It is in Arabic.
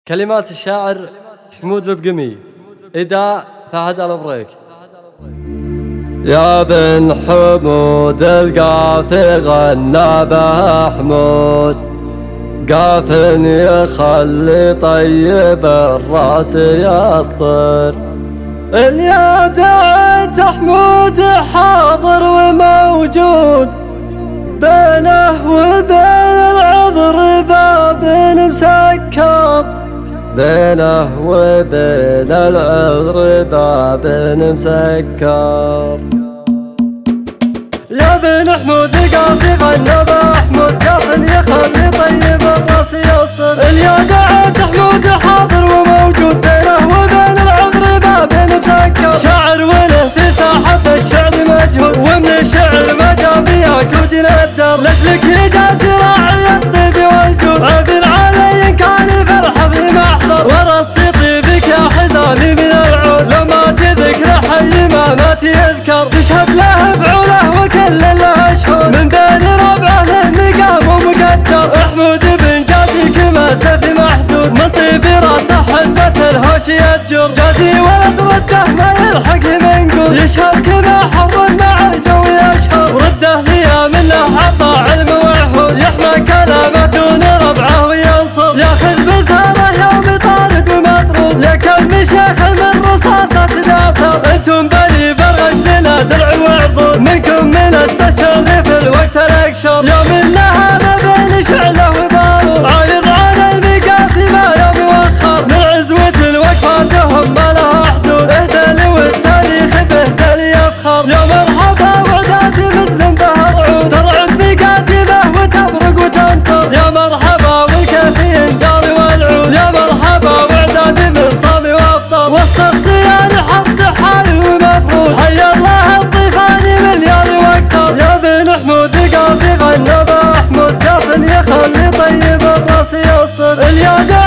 كلمات الشاعر حمود البقمي، إداء فهد البريك. يا بن حمود القافي غنى به حمود، قاف يخلي طيب الراس يسطر. اليا دعيت حمود حاضر وموجود، بينه وبين العذر باب مسكر، بينه وبين العذر باب مسكر. يا بن حمود القافي غنى به حمود، قاف يخلي طيب الراس يسطر. اليا دعيت حمود حاضر وموجود، بينه وبين العذر باب مسكر. شاعر وله في ساحة الشعر مجهود، ومن الشعر ما جاب ياكود ندر. لجلك يجازي راعي الطيب والجود، عبر علي كان في الحظ محضر. ورثت طيبك يا حزامي من العود، لو ما تذكر حي ما يذكر. تشهد له بعوله وكل له شهود، من بين ربعه له مقام ومقدر. حمود بن جازي كما سفي محدود، من طيب راسه حزة الهوش يتجر. جازي ولد رده ما يلحق منقود، يشهر كما حر مع الجو يشهر. رده ليا منه عطى علم وعهود، يحمى كلامه دون ربعه وينصر. ياخذ بالثاره يوم طارد ومطرود، يا كم شيخ من رصاصة تدافر. انتم بني برغش لنا درع وعضود، منكم من السشر في الوقت الاقشر. يوم لها بين شعله وبارود، عايض على المقافي ما يوم يوخر. من عزوة الوقفاتهم ما لها حدود، اهدى والتاريخ به يفخر. يا مرحبا وعدادي مسلم به رعود، ترعد مقادمه وتبرق وتنطر. يا مرحبا والكافي ينجار والعود، يا مرحبا وعدادي من صامي وافطر. وسط الصيان حط حالي ومفروض، حيا الله الضيفان مليار واكثر. يا بن حمود القافي غنى به حمود، قاف يخلي طيب الراس يسطر. اليا